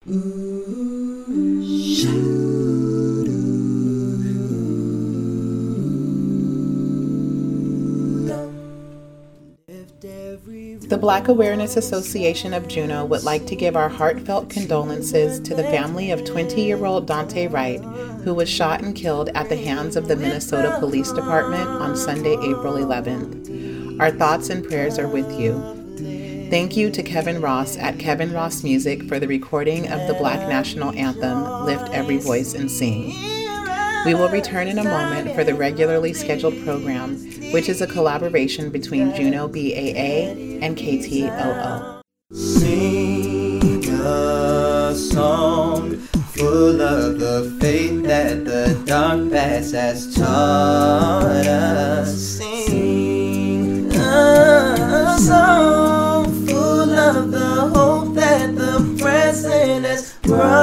The Black Awareness Association of Juneau would like to give our heartfelt condolences to the family of 20-year-old Dante Wright, who was shot and killed at the hands of the Minnesota Police Department on Sunday, April 11th. Our thoughts and prayers are with you. Thank you to Kevin Ross at Kevin Ross Music for the recording of the Black National Anthem, Lift Every Voice and Sing. We will return in a moment for the regularly scheduled program, which is a collaboration between Juneau BAA and KTOO. Sing a song full of the faith that the dark past has taught us. Sing a song full of the hope that the present has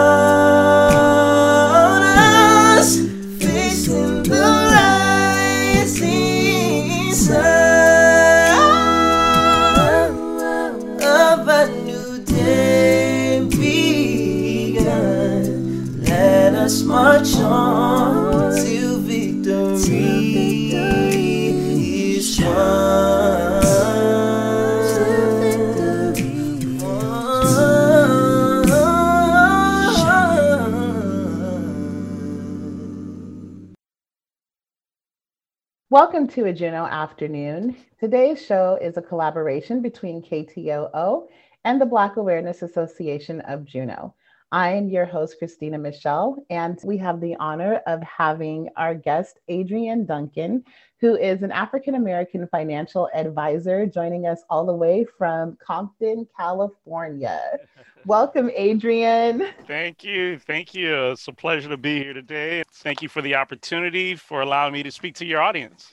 brought us. Facing the rising sun of a new day begun. Let us march on till victory is won. Welcome to a Juneau Afternoon. Today's show is a collaboration between KTOO and the Black Awareness Association of Juneau. I am your host, Christina Michelle, and we have the honor of having our guest, Adrienne Duncan, who is an African-American financial advisor, joining us all the way from Compton, California. Welcome, Adrienne. Thank you. Thank you. It's a pleasure to be here today. Thank you for the opportunity for allowing me to speak to your audience.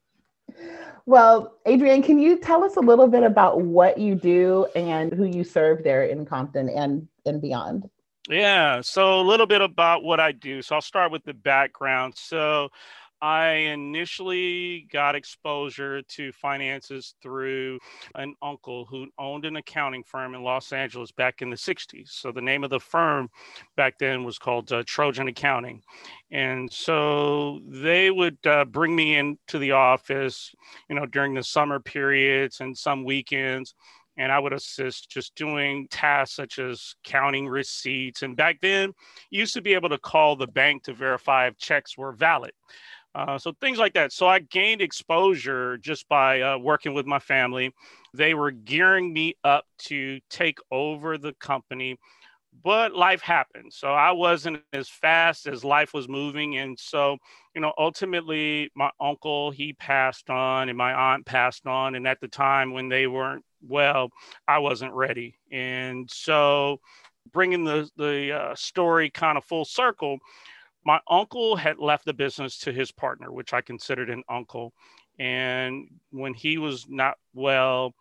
Well, Adrienne, can you tell us a little bit about what you do and who you serve there in Compton and beyond? Yeah, so a little bit about what I do. So I'll start with the background. So I initially got exposure to finances through an uncle who owned an accounting firm in Los Angeles back in the 60s. So the name of the firm back then was called Trojan Accounting. And so they would bring me into the office, during the summer periods and some weekends. And I would assist just doing tasks such as counting receipts. And back then, you used to be able to call the bank to verify if checks were valid. So things like that. So I gained exposure just by working with my family. They were gearing me up to take over the company, but life happened. So I wasn't as fast as life was moving. And so, ultimately my uncle, he passed on and my aunt passed on. And at the time when they weren't well, I wasn't ready. And so bringing the story kind of full circle, my uncle had left the business to his partner, which I considered an uncle. And when he was not well,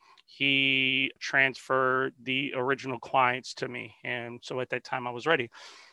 he transferred the original clients to me. And so at that time I was ready.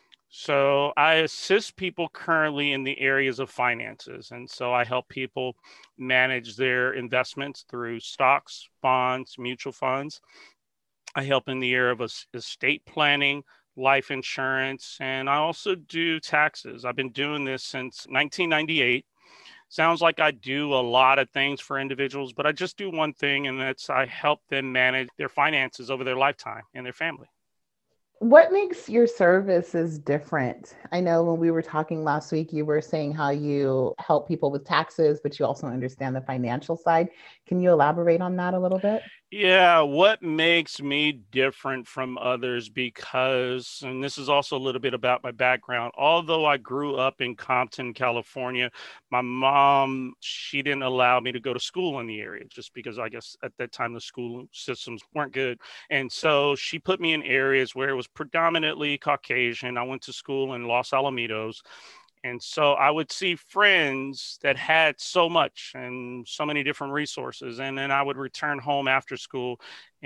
So I assist people currently in the areas of finances. And so I help people manage their investments through stocks, bonds, mutual funds. I help in the area of estate planning, life insurance, and I also do taxes. I've been doing this since 1998. Sounds like I do a lot of things for individuals, but I just do one thing, and that's I help them manage their finances over their lifetime and their family. What makes your services different? I know when we were talking last week, you were saying how you help people with taxes, but you also understand the financial side. Can you elaborate on that a little bit? Yeah, what makes me different from others because, and this is also a little bit about my background, although I grew up in Compton, California, my mom, she didn't allow me to go to school in the area just because I guess at that time the school systems weren't good. And so she put me in areas where it was predominantly Caucasian. I went to school in Los Alamitos. And so I would see friends that had so much and so many different resources. And then I would return home after school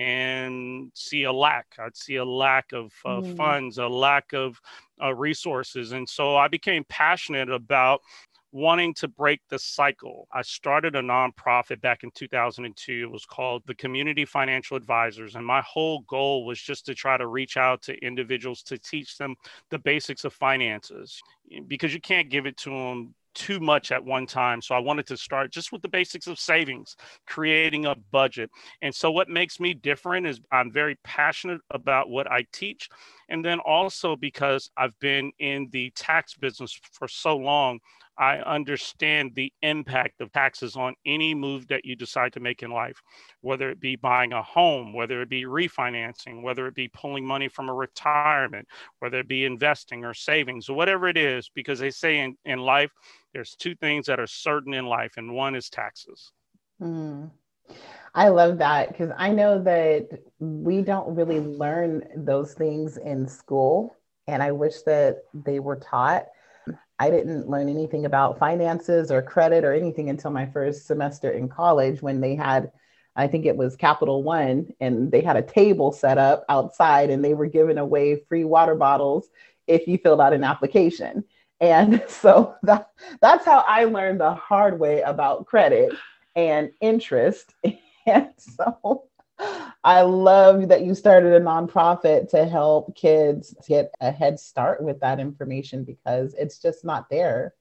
and see a lack. I'd see a lack of funds, a lack of resources. And so I became passionate about wanting to break the cycle. I started a nonprofit back in 2002. It was called the Community Financial Advisors. And my whole goal was just to try to reach out to individuals to teach them the basics of finances, because you can't give it to them too much at one time. So I wanted to start just with the basics of savings, creating a budget. And so what makes me different is I'm very passionate about what I teach. And then also because I've been in the tax business for so long, I understand the impact of taxes on any move that you decide to make in life, whether it be buying a home, whether it be refinancing, whether it be pulling money from a retirement, whether it be investing or savings or whatever it is, because they say in life, there's two things that are certain in life, and one is taxes. Mm. I love that, because I know that we don't really learn those things in school, and I wish that they were taught. I didn't learn anything about finances or credit or anything until my first semester in college, when they had, I think it was Capital One, and they had a table set up outside and they were giving away free water bottles if you filled out an application. And so that's how I learned the hard way about credit and interest. And so I love that you started a nonprofit to help kids get a head start with that information, because it's just not there.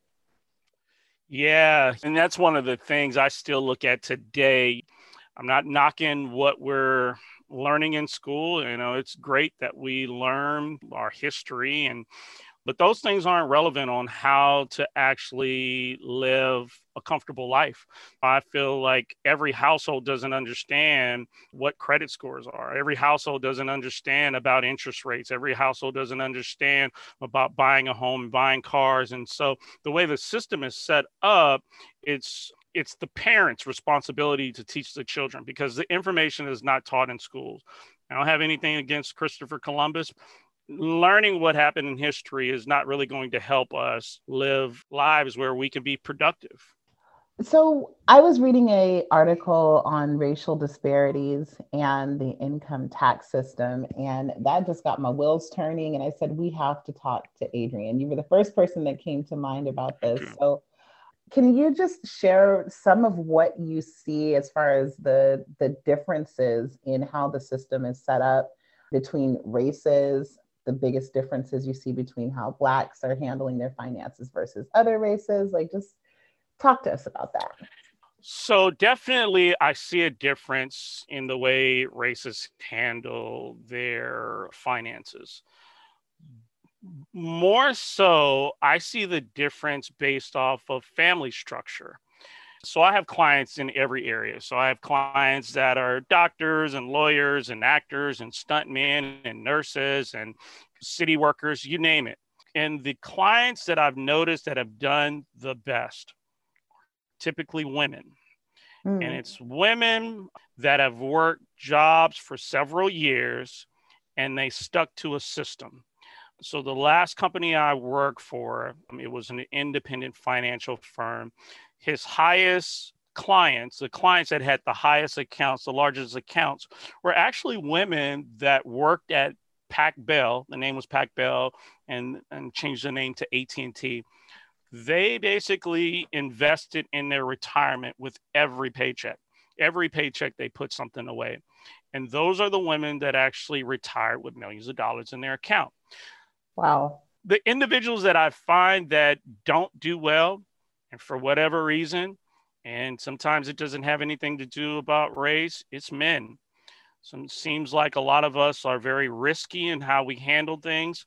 Yeah. And that's one of the things I still look at today. I'm not knocking what we're learning in school. It's great that we learn our history, but those things aren't relevant on how to actually live a comfortable life. I feel like every household doesn't understand what credit scores are. Every household doesn't understand about interest rates. Every household doesn't understand about buying a home, buying cars. And so the way the system is set up, it's the parents' responsibility to teach the children, because the information is not taught in schools. I don't have anything against Christopher Columbus. Learning what happened in history is not really going to help us live lives where we can be productive. So I was reading an article on racial disparities and the income tax system, and that just got my wheels turning. And I said, we have to talk to Adrian. You were the first person that came to mind about this. So can you just share some of what you see as far as the differences in how the system is set up between races, the biggest differences you see between how Blacks are handling their finances versus other races? Like, just talk to us about that. So definitely I see a difference in the way races handle their finances. More so, I see the difference based off of family structure. So I have clients in every area. So I have clients that are doctors and lawyers and actors and stuntmen and nurses and city workers, you name it. And the clients that I've noticed that have done the best, typically women. And it's women that have worked jobs for several years and they stuck to a system. So the last company I worked for, it was an independent financial firm. His highest clients, the clients that had the highest accounts, the largest accounts, were actually women that worked at Pac Bell. The name was Pac Bell, and changed the name to AT&T. They basically invested in their retirement with every paycheck. Every paycheck, they put something away. And those are the women that actually retired with millions of dollars in their account. Wow. The individuals that I find that don't do well, and for whatever reason, and sometimes it doesn't have anything to do about race, it's men. So it seems like a lot of us are very risky in how we handle things.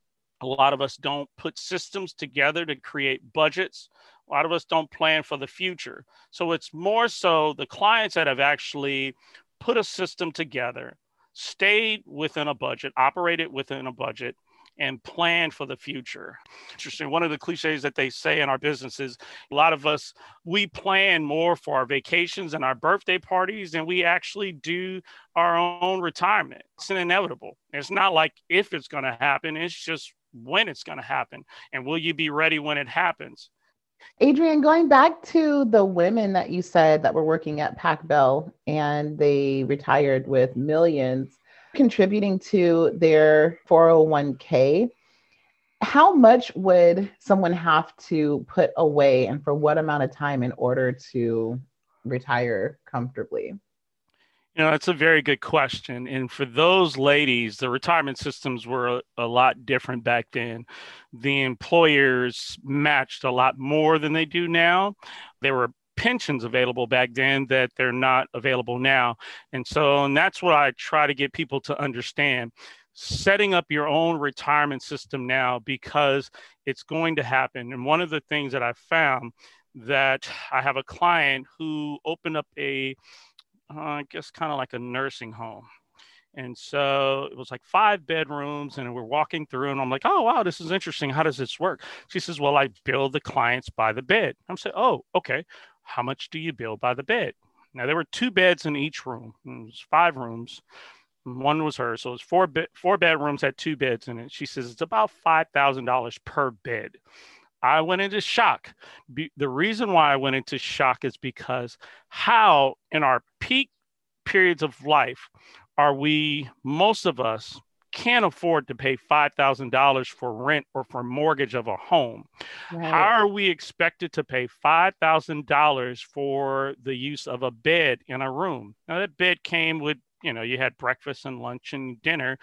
A lot of us don't put systems together to create budgets. A lot of us don't plan for the future. So it's more so the clients that have actually put a system together, stayed within a budget, operated within a budget, and plan for the future. Interesting. One of the cliches that they say in our business is a lot of us, we plan more for our vacations and our birthday parties than we actually do our own retirement. It's inevitable. It's not like if it's going to happen, it's just when it's going to happen. And will you be ready when it happens? Adrian, going back to the women that you said that were working at Pac Bell and they retired with millions contributing to their 401k, How much would someone have to put away and for what amount of time in order to retire comfortably? It's a very good question. And for those ladies, the retirement systems were a lot different back then. The employers matched a lot more than they do now. There were pensions available back then that they're not available now. And that's what I try to get people to understand. Setting up your own retirement system now, because it's going to happen. And one of the things that I found, that I have a client who opened up I guess kind of like a nursing home. And so it was like 5 bedrooms, and we're walking through, and I'm like, oh, wow, this is interesting. How does this work? She says, well, I bill the clients by the bed. I'm saying, oh, okay. How much do you bill by the bed? Now, there were 2 beds in each room. It was 5 rooms. One was hers. So it was four bedrooms, had 2 beds in it. She says, it's about $5,000 per bed. I went into shock. The reason why I went into shock is because how in our peak periods of life most of us can't afford to pay $5,000 for rent or for mortgage of a home. Right. How are we expected to pay $5,000 for the use of a bed in a room? Now, that bed came with, you had breakfast and lunch and dinner,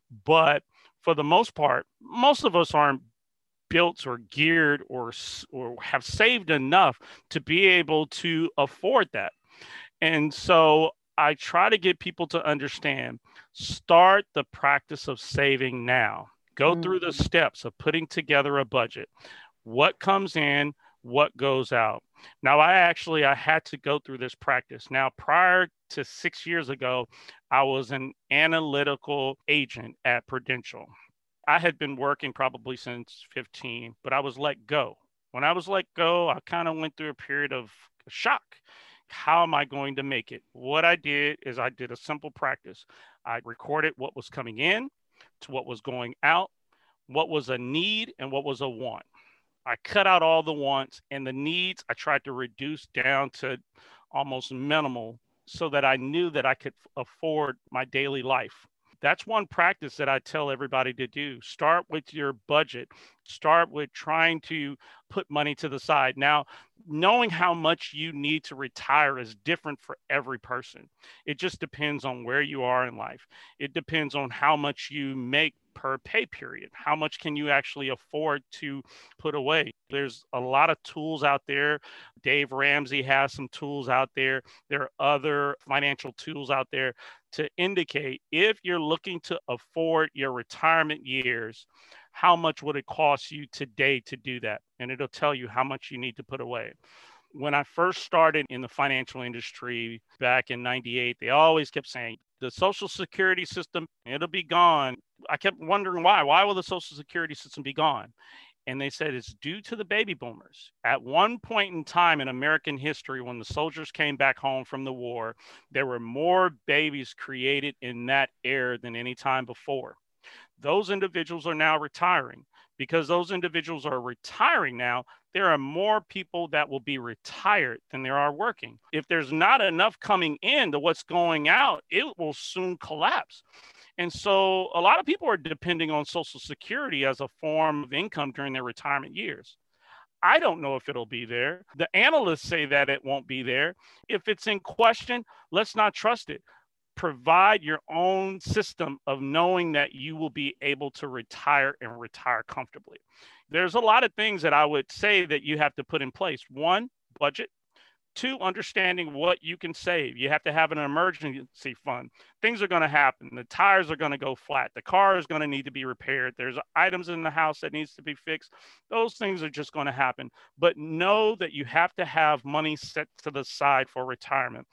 but for the most part, most of us aren't built or geared or have saved enough to be able to afford that. And so I try to get people to understand, start the practice of saving now. Go through the steps of putting together a budget. What comes in, what goes out. Now, I had to go through this practice. Now, prior to 6 years ago, I was an analytical agent at Prudential. I had been working probably since 15, but I was let go. When I was let go, I kind of went through a period of shock. How am I going to make it? What I did is I did a simple practice. I recorded what was coming in to what was going out, what was a need and what was a want. I cut out all the wants, and the needs I tried to reduce down to almost minimal so that I knew that I could afford my daily life. That's one practice that I tell everybody to do. Start with your budget. Start with trying to put money to the side. Now, knowing how much you need to retire is different for every person. It just depends on where you are in life. It depends on how much you make per pay period. How much can you actually afford to put away? There's a lot of tools out there. Dave Ramsey has some tools out there. There are other financial tools out there to indicate, if you're looking to afford your retirement years, how much would it cost you today to do that? And it'll tell you how much you need to put away. When I first started in the financial industry back in 98, they always kept saying, the Social Security system, it'll be gone. I kept wondering why. Why will the Social Security system be gone? And they said it's due to the baby boomers. At one point in time in American history, when the soldiers came back home from the war, there were more babies created in that era than any time before. Those individuals are now retiring. Because those individuals are retiring now, there are more people that will be retired than there are working. If there's not enough coming in to what's going out, it will soon collapse. And so a lot of people are depending on Social Security as a form of income during their retirement years. I don't know if it'll be there. The analysts say that it won't be there. If it's in question, let's not trust it. Provide your own system of knowing that you will be able to retire and retire comfortably. There's a lot of things that I would say that you have to put in place. 1, budget. 2, understanding what you can save. You have to have an emergency fund. Things are going to happen. The tires are going to go flat. The car is going to need to be repaired. There's items in the house that needs to be fixed. Those things are just going to happen. But know that you have to have money set to the side for retirement.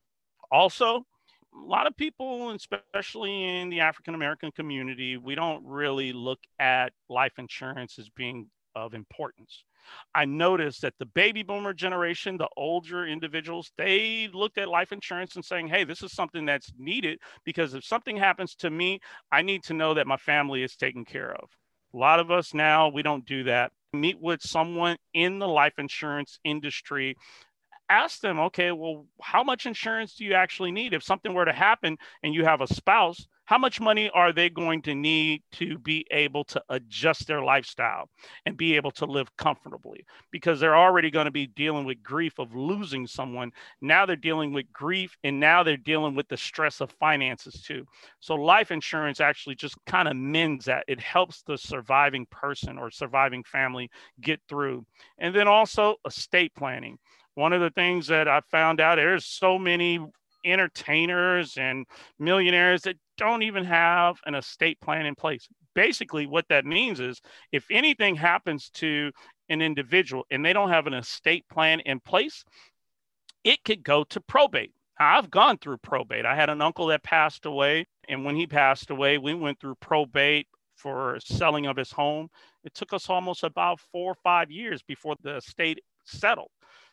Also, a lot of people, especially in the African-American community, we don't really look at life insurance as being of importance. I noticed that the baby boomer generation, the older individuals, they looked at life insurance and saying, hey, this is something that's needed because if something happens to me, I need to know that my family is taken care of. A lot of us now, we don't do that. Meet with someone in the life insurance industry. Ask them, okay, well, how much insurance do you actually need? If something were to happen and you have a spouse, How much money are they going to need to be able to adjust their lifestyle and be able to live comfortably? Because they're already going to be dealing with grief of losing someone. Now they're dealing with grief, and now they're dealing with the stress of finances too. So life insurance actually just kind of mends that. It helps the surviving person or surviving family get through. And then also estate planning. One of the things that I found out, there's so many entertainers and millionaires that don't even have an estate plan in place. Basically, what that means is if anything happens to an individual and they don't have an estate plan in place, it could go to probate. I've gone through probate. I had an uncle that passed away, and when he passed away, we went through probate for selling of his home. It took us almost about 4 or 5 years before the estate settled.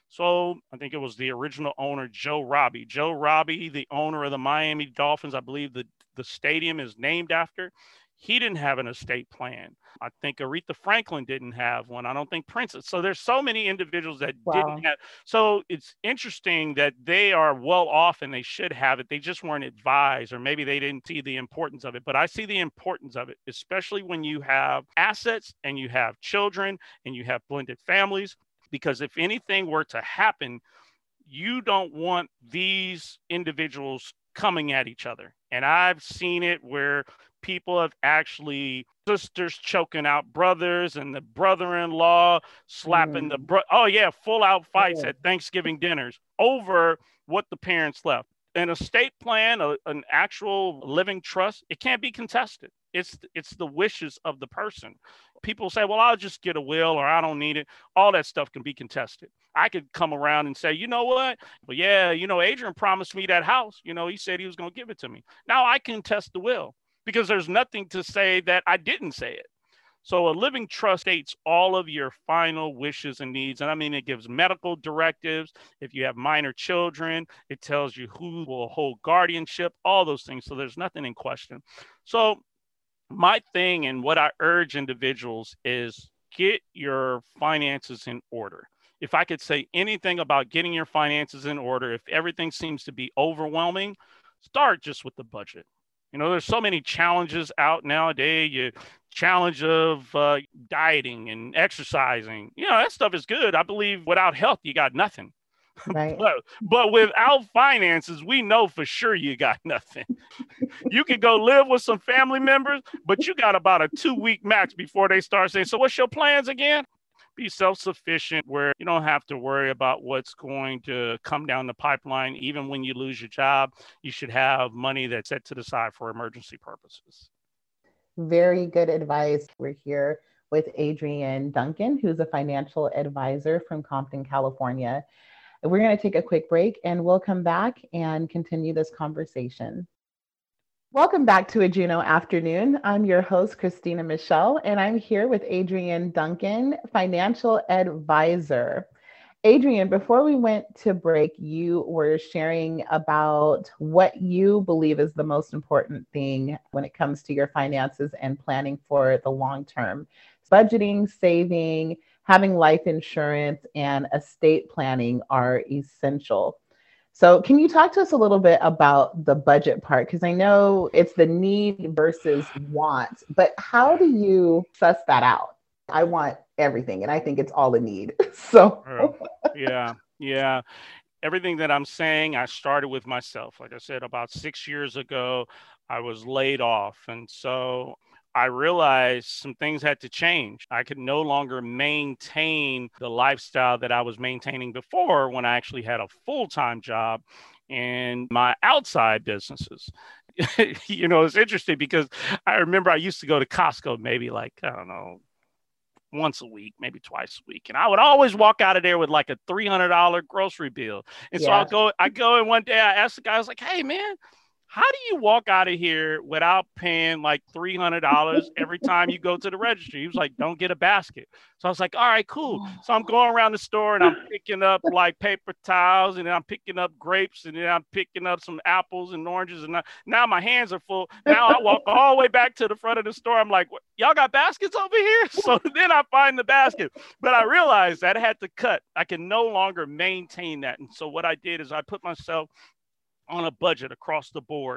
So I think it was the original owner, Joe Robbie. Joe Robbie, the owner of the Miami Dolphins, I believe the stadium is named after. He didn't have an estate plan. I think Aretha Franklin didn't have one. I don't think Princess. So there's so many individuals that didn't have. So it's interesting that they are well off and they should have it. They just weren't advised, or maybe they didn't see the importance of it. But I see the importance of it, especially when you have assets and you have children and you have blended families. Because if anything were to happen, you don't want these individuals coming at each other. And I've seen it where people have actually sisters choking out brothers and the brother-in-law slapping full out fights at Thanksgiving dinners over what the parents left. An estate plan, an actual living trust, it can't be contested. It's the wishes of the person. People say, well, I'll just get a will, or I don't need it. All that stuff can be contested. I could come around and say, you know what? Well, yeah, Adrian promised me that house. He said he was going to give it to me. Now I can test the will because there's nothing to say that I didn't say it. So a living trust states all of your final wishes and needs. And I mean, it gives medical directives. If you have minor children, it tells you who will hold guardianship, all those things. So there's nothing in question. So my thing and what I urge individuals is get your finances in order. If I could say anything about getting your finances in order, if everything seems to be overwhelming, start just with the budget. There's so many challenges out nowadays. Challenge of dieting and exercising. That stuff is good. I believe without health, you got nothing. Right. But without finances, we know for sure you got nothing. You can go live with some family members, but you got about a 2-week max before they start saying, so what's your plans again? Be self-sufficient where you don't have to worry about what's going to come down the pipeline. Even when you lose your job, you should have money that's set to the side for emergency purposes. Very good advice. We're here with Adrian Duncan, who's a financial advisor from Compton, California. We're going to take a quick break and we'll come back and continue this conversation. Welcome back to a Juno Afternoon. I'm your host, Christina Michelle, and I'm here with Adrian Duncan, financial advisor. Adrian, before we went to break, you were sharing about what you believe is the most important thing when it comes to your finances and planning for the long term. Budgeting, saving, having life insurance, and estate planning are essential. So can you talk to us a little bit about the budget part? Because I know it's the need versus want, but how do you suss that out? I want everything, and I think it's all a need. So yeah. Everything that I'm saying, I started with myself. Like I said, about 6 years ago, I was laid off. And so I realized some things had to change. I could no longer maintain the lifestyle that I was maintaining before when I actually had a full-time job in my outside businesses. It's interesting because I remember I used to go to Costco maybe once a week, maybe twice a week. And I would always walk out of there with like a $300 grocery bill. And so I go and one day I asked the guy, I was like, hey man, how do you walk out of here without paying like $300 every time you go to the registry? He was like, don't get a basket. So I was like, all right, cool. So I'm going around the store and I'm picking up like paper towels, and then I'm picking up grapes, and then I'm picking up some apples and oranges. And now my hands are full. Now I walk all the way back to the front of the store. I'm like, y'all got baskets over here? So then I find the basket. But I realized that I had to cut. I can no longer maintain that. And so what I did is I put myself on a budget across the board.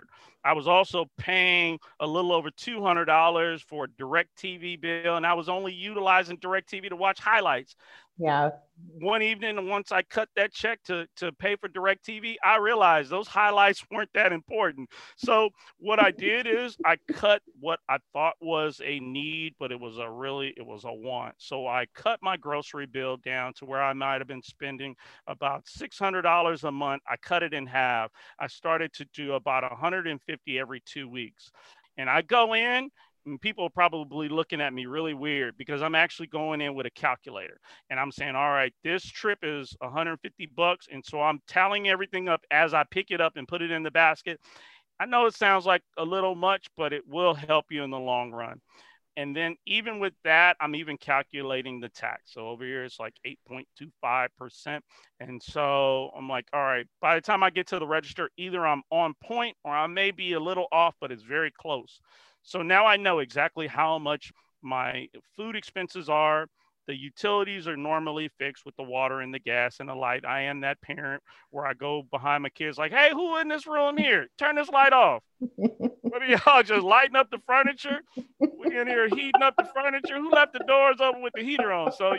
I was also paying a little over $200 for a DirecTV bill, and I was only utilizing DirecTV to watch highlights. Yeah. One evening, once I cut that check to pay for DirecTV, I realized those highlights weren't that important. So what I did is I cut what I thought was a need, but it was a want. So I cut my grocery bill down to where I might have been spending about $600 a month. I cut it in half. I started to do about 150 every 2 weeks. And I go in, and people are probably looking at me really weird because I'm actually going in with a calculator and I'm saying, all right, this trip is $150. And so I'm tallying everything up as I pick it up and put it in the basket. I know it sounds like a little much, but it will help you in the long run. And then even with that, I'm even calculating the tax. So over here, it's like 8.25%. And so I'm like, all right, by the time I get to the register, either I'm on point or I may be a little off, but it's very close. So now I know exactly how much my food expenses are. The utilities are normally fixed with the water and the gas and the light. I am that parent where I go behind my kids like, hey, who in this room here? Turn this light off. What are y'all just lighting up the furniture? We in here heating up the furniture. Who left the doors open with the heater on? So,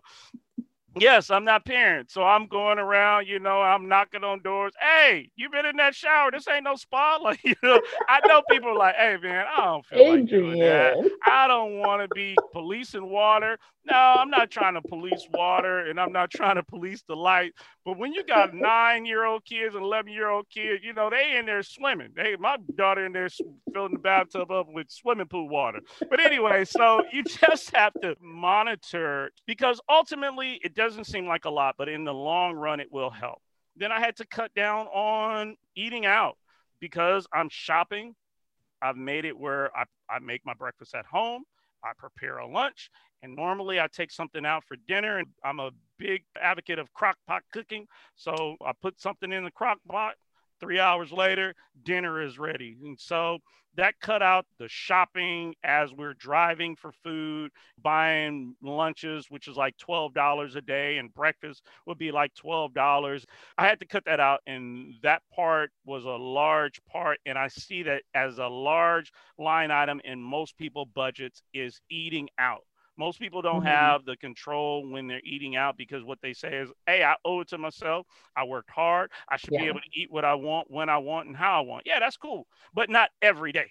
yes, I'm not parent. So I'm going around, I'm knocking on doors. Hey, you been in that shower? This ain't no spa. Like, I know people are like, hey, man, I don't feel like doing that. I don't want to be policing water. No, I'm not trying to police water and I'm not trying to police the light. But when you got 9-year-old kids and 11-year-old kids, they in there swimming. My daughter in there filling the bathtub up with swimming pool water. But anyway, so you just have to monitor because ultimately it doesn't seem like a lot, but in the long run, it will help. Then I had to cut down on eating out because I'm shopping. I've made it where I make my breakfast at home. I prepare a lunch, and normally I take something out for dinner. And I'm a big advocate of crock pot cooking. So I put something in the crock pot. 3 hours later, dinner is ready. And so that cut out the shopping as we're driving for food, buying lunches, which is like $12 a day, and breakfast would be like $12. I had to cut that out, and that part was a large part. And I see that as a large line item in most people budgets is eating out. Most people don't have the control when they're eating out because what they say is, hey, I owe it to myself. I worked hard. I should be able to eat what I want, when I want, and how I want. Yeah, that's cool. But not every day.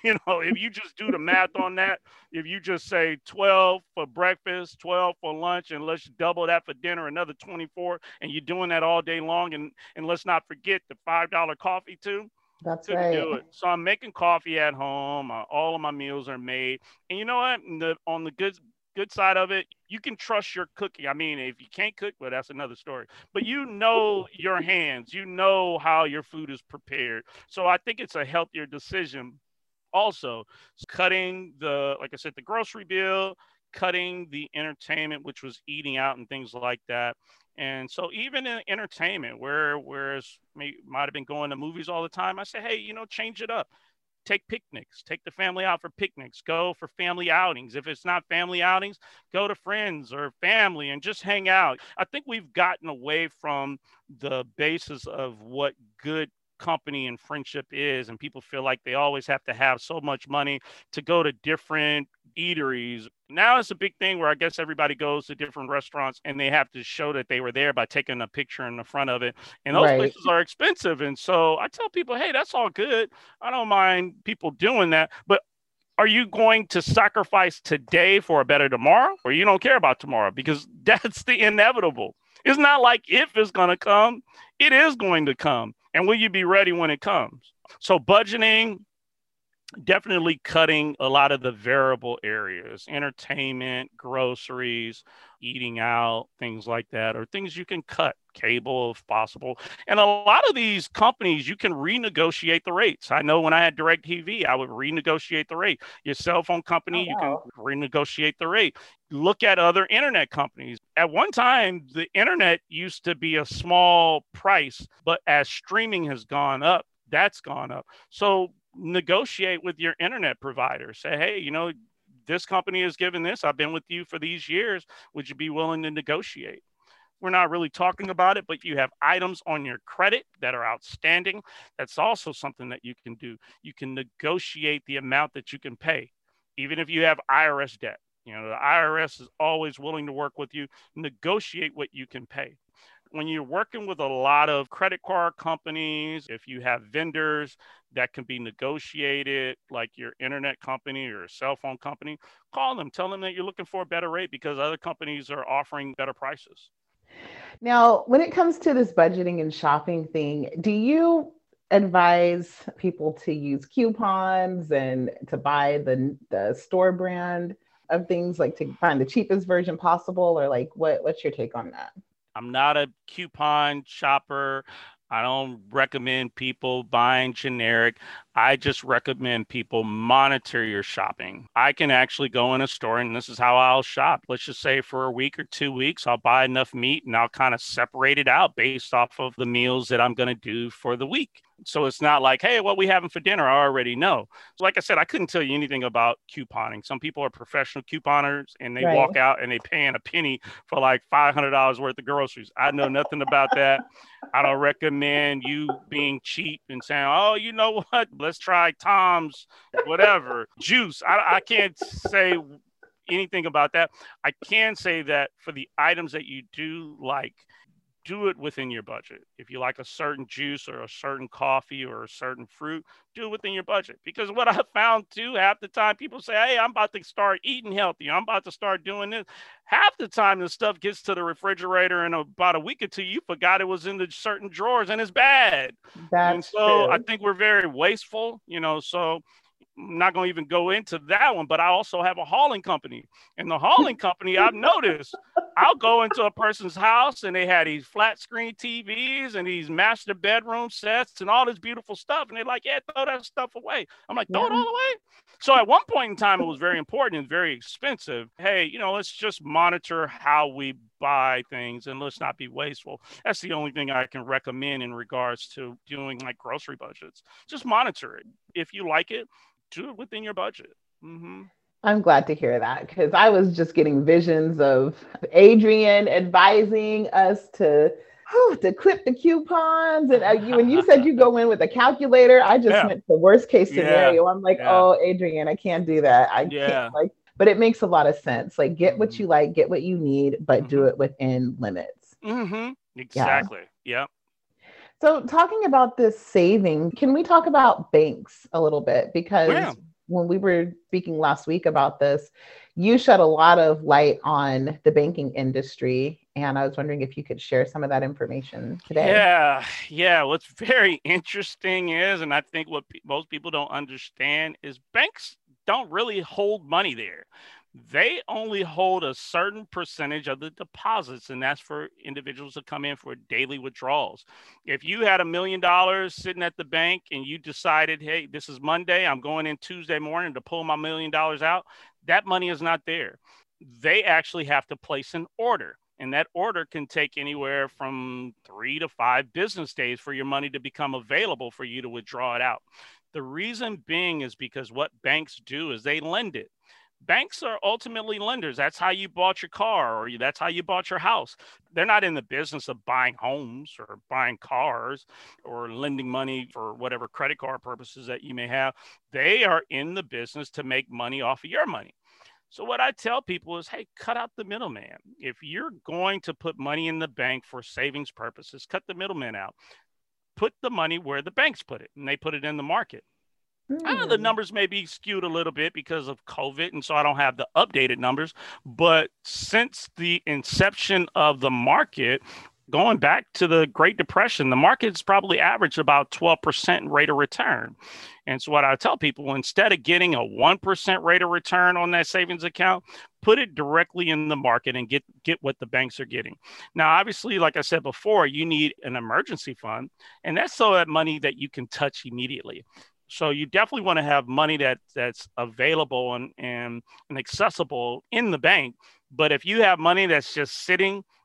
If you just do the math on that, if you just say 12 for breakfast, 12 for lunch, and let's double that for dinner, another 24, and you're doing that all day long. And let's not forget the $5 coffee too. That's right. Do it. So I'm making coffee at home. All of my meals are made. And you know what? On the good side of it, you can trust your cooking. I mean, if you can't cook, well, that's another story. But your hands, how your food is prepared. So I think it's a healthier decision. Also, cutting like I said, the grocery bill, cutting the entertainment, which was eating out and things like that. And so even in entertainment, whereas might have been going to movies all the time, I say, hey, change it up. Take picnics, take the family out for picnics, go for family outings. If it's not family outings, go to friends or family and just hang out. I think we've gotten away from the basis of what good company and friendship is, and people feel like they always have to have so much money to go to different eateries. Now it's a big thing where I guess everybody goes to different restaurants and they have to show that they were there by taking a picture in the front of it. And those places are expensive. And so I tell people, hey, that's all good. I don't mind people doing that. But are you going to sacrifice today for a better tomorrow, or you don't care about tomorrow? Because that's the inevitable. It's not like if it's going to come, it is going to come. And will you be ready when it comes? So budgeting, definitely cutting a lot of the variable areas, entertainment, groceries, eating out, things like that, or things you can cut, cable if possible. And a lot of these companies, you can renegotiate the rates. I know when I had DirecTV, I would renegotiate the rate. Your cell phone company, you can renegotiate the rate. Look at other internet companies. At one time, the internet used to be a small price, but as streaming has gone up, that's gone up. So negotiate with your internet provider. Say, hey, this company has given this. I've been with you for these years. Would you be willing to negotiate? we're not really talking about it, but you have items on your credit that are outstanding. That's also something that you can do. You can negotiate the amount that you can pay, even if you have IRS debt. You know, the IRS is always willing to work with you, negotiate what you can pay. When you're working with a lot of credit card companies, if you have vendors that can be negotiated, like your internet company or cell phone company, call them, tell them that you're looking for a better rate because other companies are offering better prices. Now, when it comes to this budgeting and shopping thing, do you advise people to use coupons and to buy the store brand of things, like to find the cheapest version possible, or like what's your take on that? I'm not a coupon shopper. I don't recommend people buying generic. I just recommend people monitor your shopping. I can actually go in a store, and this is how I'll shop. Let's just say for a week or 2 weeks, I'll buy enough meat and I'll kind of separate it out based off of the meals that I'm going to do for the week. So it's not like, hey, what we having for dinner, I already know. So like I said, I couldn't tell you anything about couponing. Some people are professional couponers and they Right. walk out and they paying a penny for like $500 worth of groceries. I know nothing about that. I don't recommend you being cheap and saying, oh, you know what? Let's try Tom's whatever juice. I can't say anything about that. I can say that for the items that you do like, do it within your budget. If you like a certain juice or a certain coffee or a certain fruit, do it within your budget. Because what I found too, half the time people say, hey, I'm about to start eating healthy. I'm about to start doing this. Half the time the stuff gets to the refrigerator in about a week or two, you forgot it was in the certain drawers and it's bad. And That's so I true. think we're very wasteful, so I'm not going to even go into that one, but I also have a hauling company. And the hauling company, I've noticed, I'll go into a person's house and they had these flat screen TVs and these master bedroom sets and all this beautiful stuff. And they're like, yeah, throw that stuff away. I'm like, throw it Yeah. all away. So at one point in time, it was very important and very expensive. Hey, let's just monitor how we buy things and let's not be wasteful. That's the only thing I can recommend in regards to doing like grocery budgets. Just monitor it. If you like it, do it within your budget. Mm-hmm. I'm glad to hear that, because I was just getting visions of Adrian advising us to clip the coupons. And when you said you go in with a calculator, I just Yeah, went to worst case yeah, scenario. I'm like, yeah, oh, Adrian, I can't do that. I can't, yeah. like, but it makes a lot of sense. Like, get what Mm-hmm. you like, get what you need, but do Mm-hmm. it within limits. Mm-hmm. Yeah. Exactly. Yeah. So, talking about this saving, can we talk about banks a little bit? Yeah. Because when we were speaking last week about this, you shed a lot of light on the banking industry. And I was wondering if you could share some of that information today. Yeah, yeah. What's very interesting is, and I think what most people don't understand is banks don't really hold money there. They only hold a certain percentage of the deposits, and that's for individuals to come in for daily withdrawals. If you had $1 million sitting at the bank and you decided, hey, this is Monday, I'm going in Tuesday morning to pull my $1 million out, that money is not there. They actually have to place an order. And that order can take anywhere from 3 to 5 business days for your money to become available for you to withdraw it out. The reason being is because what banks do is they lend it. Banks are ultimately lenders. That's how you bought your car or that's how you bought your house. They're not in the business of buying homes or buying cars or lending money for whatever credit card purposes that you may have. They are in the business to make money off of your money. So what I tell people is, hey, cut out the middleman. If you're going to put money in the bank for savings purposes, cut the middleman out. Put the money where the banks put it, and they put it in the market. I know the Hmm. numbers may be skewed a little bit because of COVID, and so I don't have the updated numbers. But since the inception of the market, going back to the Great Depression, the market's probably averaged about 12% rate of return. And so what I tell people, instead of getting a 1% rate of return on that savings account, put it directly in the market and get what the banks are getting. Now, obviously, like I said before, you need an emergency fund, and that's so that money that you can touch immediately. So you definitely want to have money that's available and accessible in the bank. But if you have money that's just sitting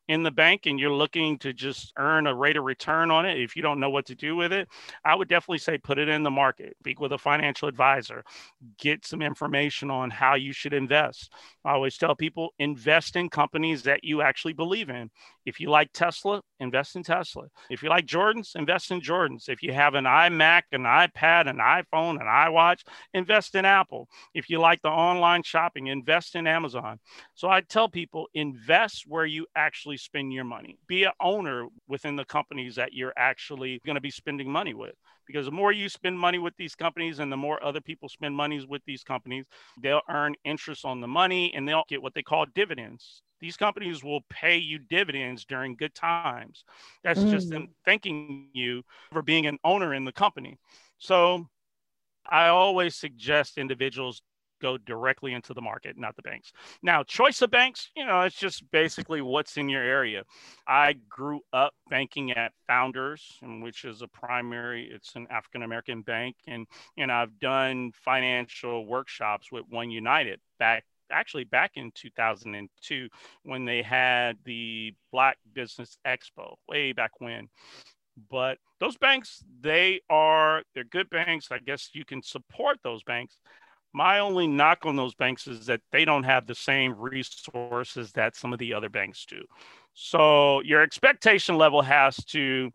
in the bank and you're looking to just earn a rate of return on it, if you don't know what to do with it, I would definitely say put it in the market, speak with a financial advisor, get some information on how you should invest. I always tell people invest in companies that you actually believe in. If you like Tesla, invest in Tesla. If you like Jordans, invest in Jordans. If you have an iMac, an iPad, an iPhone, an iWatch, invest in Apple. If you like the online shopping, invest in Amazon. So I tell people invest where you actually spend your money. Be an owner within the companies that you're actually going to be spending money with. Because the more you spend money with these companies and the more other people spend monies with these companies, they'll earn interest on the money and they'll get what they call dividends. These companies will pay you dividends during good times. That's just them thanking you for being an owner in the company. So I always suggest individuals go directly into the market, not the banks. Now, choice of banks, it's just basically what's in your area. I grew up banking at Founders, which is it's an African-American bank. And, I've done financial workshops with One United back in 2002 when they had the Black Business Expo way back when. But those banks, they're good banks. I guess you can support those banks. My only knock on those banks is that they don't have the same resources that some of the other banks do. So your expectation level has to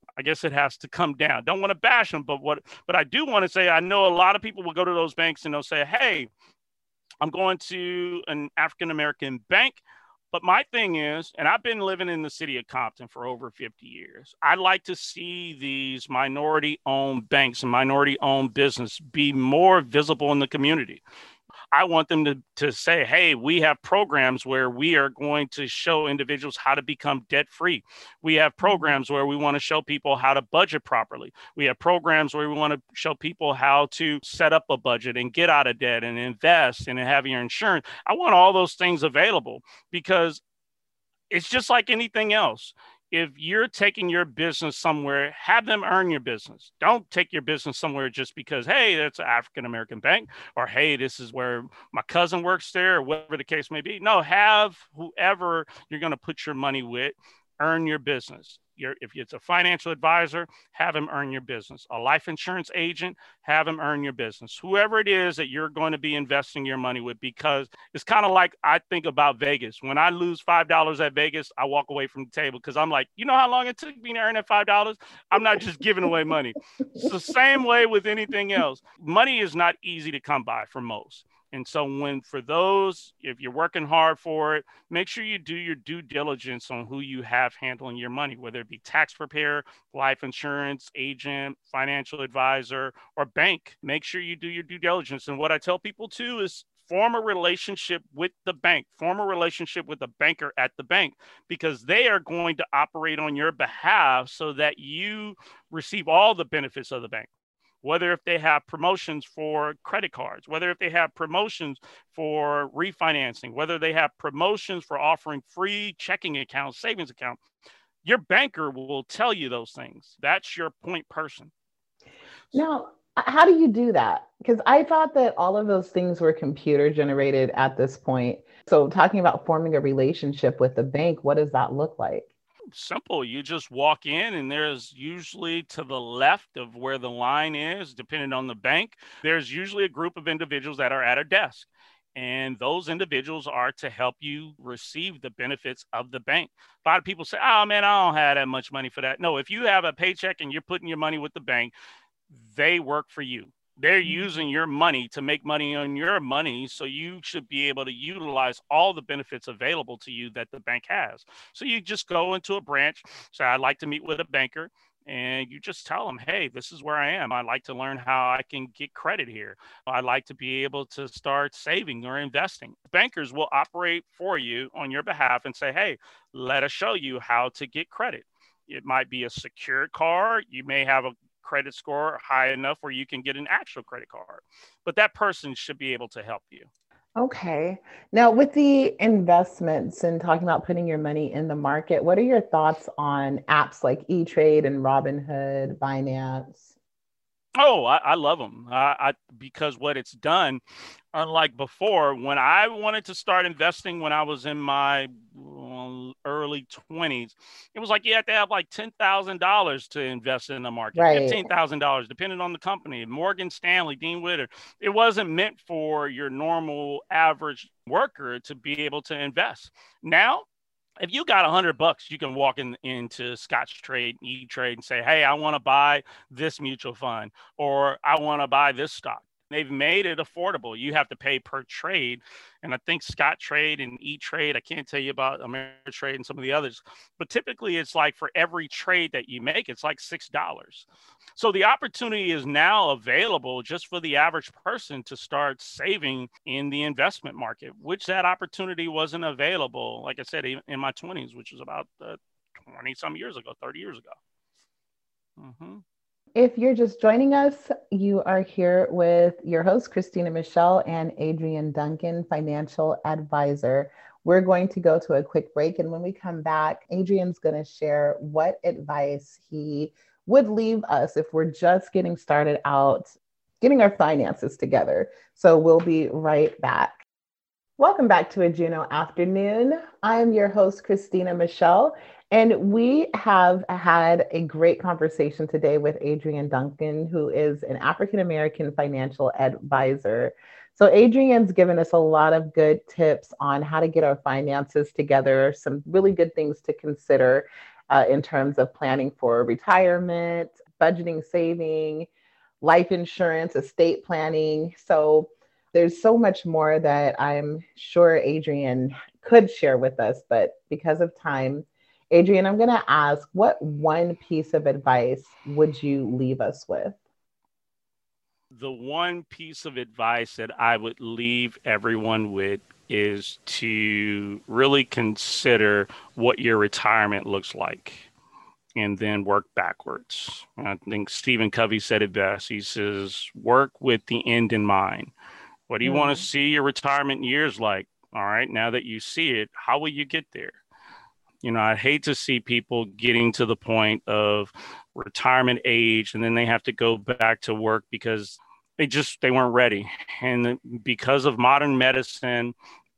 come down. Don't want to bash them, but I do want to say, I know a lot of people will go to those banks and they'll say, hey, I'm going to an African-American bank. But my thing is, and I've been living in the city of Compton for over 50 years, I'd like to see these minority-owned banks and minority-owned business be more visible in the community. I want them to say, hey, we have programs where we are going to show individuals how to become debt free. We have programs where we want to show people how to budget properly. We have programs where we want to show people how to set up a budget and get out of debt and invest and have your insurance. I want all those things available because it's just like anything else. If you're taking your business somewhere, have them earn your business. Don't take your business somewhere just because, hey, that's an African-American bank, or, hey, this is where my cousin works there, or whatever the case may be. No, have whoever you're going to put your money with earn your business. If it's a financial advisor, have them earn your business. A life insurance agent, have them earn your business. Whoever it is that you're going to be investing your money with, because it's kind of like I think about Vegas. When I lose $5 at Vegas, I walk away from the table because I'm like, you know how long it took me to earn that $5? I'm not just giving away money. It's the same way with anything else. Money is not easy to come by for most. And so if you're working hard for it, make sure you do your due diligence on who you have handling your money, whether it be tax preparer, life insurance agent, financial advisor, or bank. Make sure you do your due diligence. And what I tell people too is form a relationship with the bank, form a relationship with a banker at the bank, because they are going to operate on your behalf so that you receive all the benefits of the bank. Whether if they have promotions for credit cards, whether if they have promotions for refinancing, whether they have promotions for offering free checking accounts, savings account, your banker will tell you those things. That's your point person. Now, how do you do that? Because I thought that all of those things were computer generated at this point. So talking about forming a relationship with the bank, what does that look like? Simple. You just walk in and there's usually to the left of where the line is, depending on the bank, there's usually a group of individuals that are at a desk. And those individuals are to help you receive the benefits of the bank. A lot of people say, oh man, I don't have that much money for that. No, if you have a paycheck and you're putting your money with the bank, they work for you. They're using your money to make money on your money. So you should be able to utilize all the benefits available to you that the bank has. So you just go into a branch, say, I'd like to meet with a banker. And you just tell them, hey, this is where I am. I'd like to learn how I can get credit here. I'd like to be able to start saving or investing. Bankers will operate for you on your behalf and say, hey, let us show you how to get credit. It might be a secured card. You may have a credit score high enough where you can get an actual credit card, but that person should be able to help you. Okay. Now, with the investments and talking about putting your money in the market, what are your thoughts on apps like E-Trade and Robinhood, Binance? Oh, I love them because what it's done, unlike before, when I wanted to start investing when I was in my early 20s, it was like you had to have like $10,000 to invest in the market, Right. $15,000, depending on the company. Morgan Stanley, Dean Witter. It wasn't meant for your normal average worker to be able to invest. Now, if you got $100, you can walk into Scottrade, E-Trade, and say, "Hey, I want to buy this mutual fund, or I want to buy this stock." They've made it affordable. You have to pay per trade, and I think Scottrade and E-Trade. I can't tell you about Ameritrade and some of the others, but typically it's like for every trade that you make, it's like $6. So the opportunity is now available just for the average person to start saving in the investment market, which that opportunity wasn't available, like I said, in my 20s, which was about 20 some years ago, 30 years ago. Mm-hmm. If you're just joining us, you are here with your host, Christina Michelle, and Adrian Duncan, financial advisor. We're going to go to a quick break. And when we come back, Adrian's going to share what advice he would leave us if we're just getting started out, getting our finances together. So we'll be right back. Welcome back to a Juno Afternoon. I'm your host, Christina Michelle, and we have had a great conversation today with Adrian Duncan, who is an African-American financial advisor. So Adrian's given us a lot of good tips on how to get our finances together, some really good things to consider in terms of planning for retirement, budgeting, saving, life insurance, estate planning. So there's so much more that I'm sure Adrian could share with us, but because of time, Adrian, I'm going to ask, what one piece of advice would you leave us with? The one piece of advice that I would leave everyone with is to really consider what your retirement looks like and then work backwards. I think Stephen Covey said it best. He says, work with the end in mind. What do you want to see your retirement years like? All right, now that you see it, how will you get there? You know, I hate to see people getting to the point of retirement age and then they have to go back to work because they weren't ready. And because of modern medicine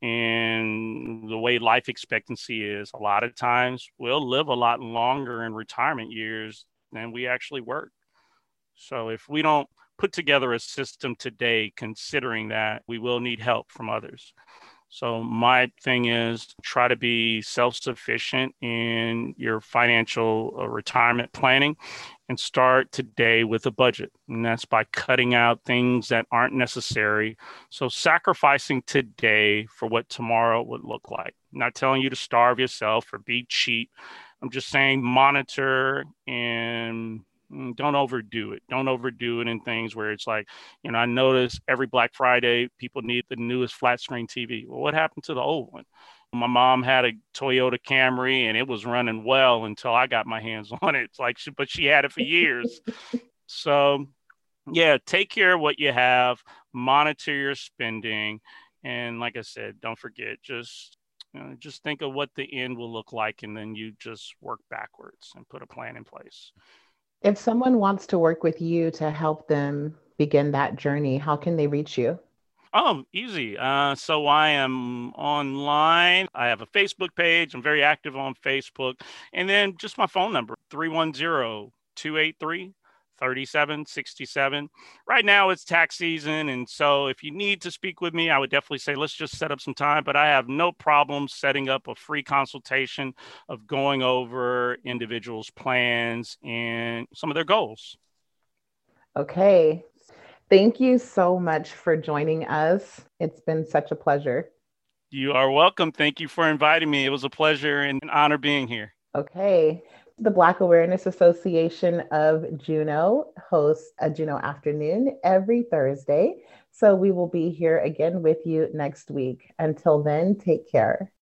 and the way life expectancy is, a lot of times we'll live a lot longer in retirement years than we actually work. So if we don't put together a system today, considering that, we will need help from others. So my thing is try to be self-sufficient in your financial retirement planning and start today with a budget. And that's by cutting out things that aren't necessary. So sacrificing today for what tomorrow would look like. I'm not telling you to starve yourself or be cheap. I'm just saying monitor and don't overdo it. Don't overdo it in things where it's like, you know, I notice every Black Friday, people need the newest flat screen TV. Well, what happened to the old one? My mom had a Toyota Camry and it was running well until I got my hands on it. It's like, but she had it for years. So yeah, take care of what you have, monitor your spending. And like I said, don't forget, just think of what the end will look like. And then you just work backwards and put a plan in place. If someone wants to work with you to help them begin that journey, how can they reach you? Oh, easy. So I am online. I have a Facebook page. I'm very active on Facebook. And then just my phone number, 310-283-3767. Right now it's tax season. And so if you need to speak with me, I would definitely say, let's just set up some time. But I have no problem setting up a free consultation of going over individuals' plans and some of their goals. Okay. Thank you so much for joining us. It's been such a pleasure. You are welcome. Thank you for inviting me. It was a pleasure and an honor being here. Okay. The Black Awareness Association of Juneau hosts a Juneau Afternoon every Thursday. So we will be here again with you next week. Until then, take care.